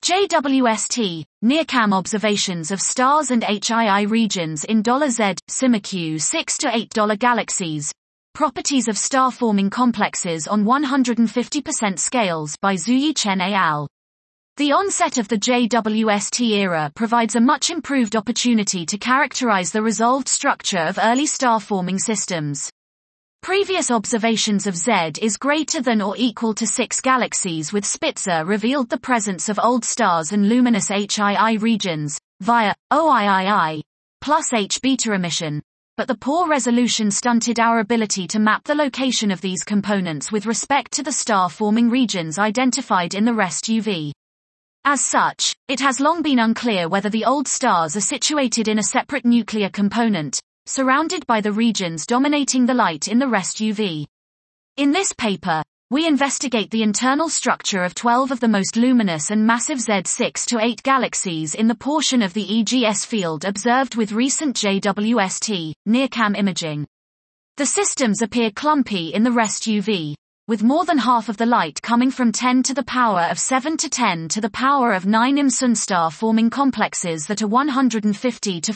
JWST, NIRCam observations of stars and HII regions in $Z, SIMAQ $6 to $8 galaxies. Properties of star-forming complexes on 150% scales by Zuyi Chen et al. The onset of the JWST era provides a much improved opportunity to characterize the resolved structure of early star-forming systems. Previous observations of Z is greater than or equal to 6 galaxies with Spitzer revealed the presence of old stars and luminous HII regions, via OIII, plus H-beta emission, but the poor resolution stunted our ability to map the location of these components with respect to the star-forming regions identified in the rest UV. As such, it has long been unclear whether the old stars are situated in a separate nuclear component, surrounded by the regions dominating the light in the rest UV. In this paper, we investigate the internal structure of 12 of the most luminous and massive Z6 to 8 galaxies in the portion of the EGS field observed with recent JWST, NIRCam imaging. The systems appear clumpy in the rest UV, with more than half of the light coming from 10 to the power of 7 to 10 to the power of 9 IMSUN star-forming complexes that are 150 to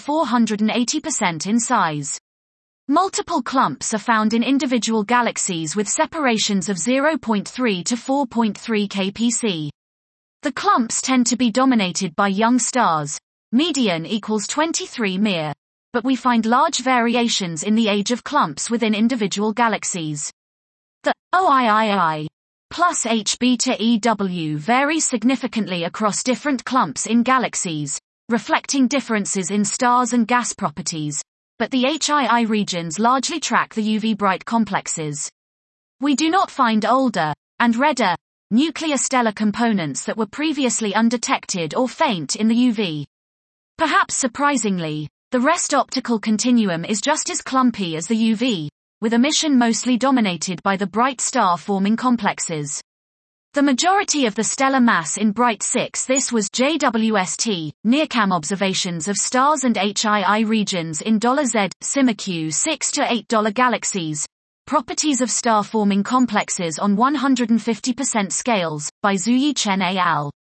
480% in size. Multiple clumps are found in individual galaxies with separations of 0.3 to 4.3 kpc. The clumps tend to be dominated by young stars, median equals 23 mir, but we find large variations in the age of clumps within individual galaxies. The OIII plus H-beta EW varies significantly across different clumps in galaxies, reflecting differences in stars and gas properties, but the HII regions largely track the UV bright complexes. We do not find older, and redder, nuclear stellar components that were previously undetected or faint in the UV. Perhaps surprisingly, the rest optical continuum is just as clumpy as the UV, with emission mostly dominated by the bright star-forming complexes. The majority of the stellar mass in Bright 6 this was JWST, NIRCam observations of stars and HII regions in $Z, SIMAQ $6 to $8 galaxies. Properties of star-forming complexes on 150% scales, by Zuyi Chen et al.